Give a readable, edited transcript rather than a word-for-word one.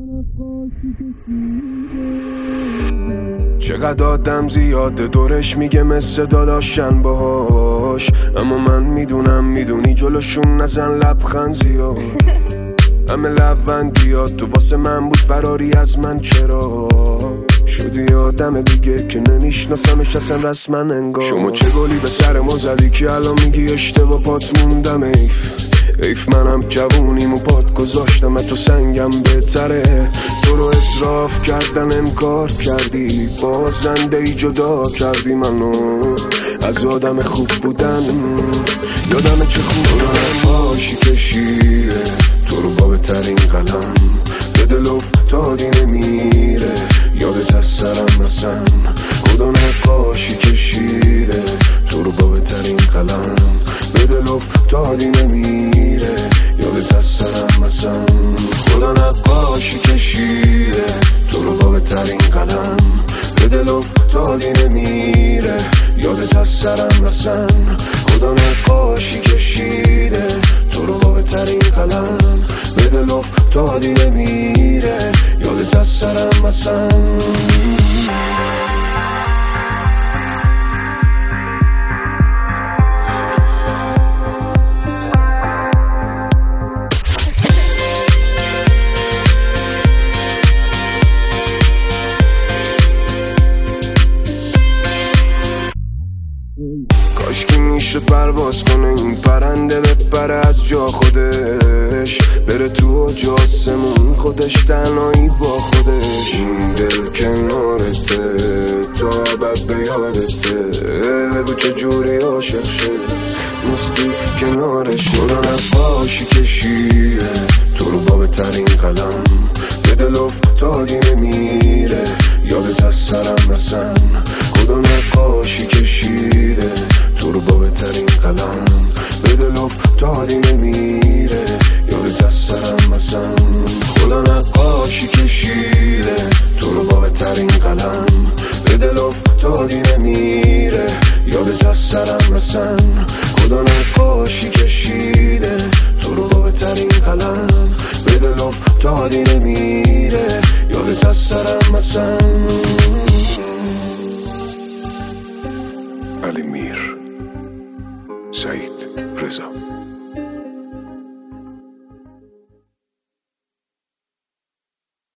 چقدر آدم زیاده دورش میگه مثل داداشن باهاش، اما من میدونم میدونی جلوشون نزن لبخند زیاد. همه لبندیات تو واسه من بود فراری از من، چرا شدی آدم دیگه که نمیشناسمش اصلا رسما انگار. شما چه گلی به سر ما زدی که الان میگی اشتباه پات موندم. ایف منم جوونیم و پات گذاشتم تو سنگم بهتره. تو رو اصراف کردن انکار کردی، بازنده ای جدا کردی منو از آدم خوب بودن. یادم چه خوب بودن باشی کشیده تو رو با بهترین قلم به دل افتادی نمیره، یادت از سرم مثلا خدا نقاشی کشیده تو رو با بهترین قلم به دل افتادی نمیره، یادت از سرم مثلا خدا نقاشی کشیده تو رو با بهترین قلم به دل افتادی نمیره، یادت از سرم مثلا خدا نقاشی کشیده تو رو با بهترین قلم به دل افتادی نمیره، یادت از سرم مثلا. کاشکی میشه پرواز کنه این پرنده بپره از جا خودش، بره تو آسمون خودش تنهایی با خودش. این دل کنارته تا ابد به یادته، بگو چجوری عاشق شد نیستی کنارش. خدا نقاشی کشیده تو رو با بهترین قلم به دل افتادی نمیره، یادت از سرم مثلا خدا نقاشی کشیده تو رو با بهترین قلم به دل افتادی نمیره، یادت از سرم مثلا خدا نقاشی کشیده تو رو با بهترین قلم به دل افتادی نمیره، یادت از سرم مثلا خدا نقاشی کشیده تو رو با بهترین قلم به دل افتادی نمیره، یادت از سرم مثلا.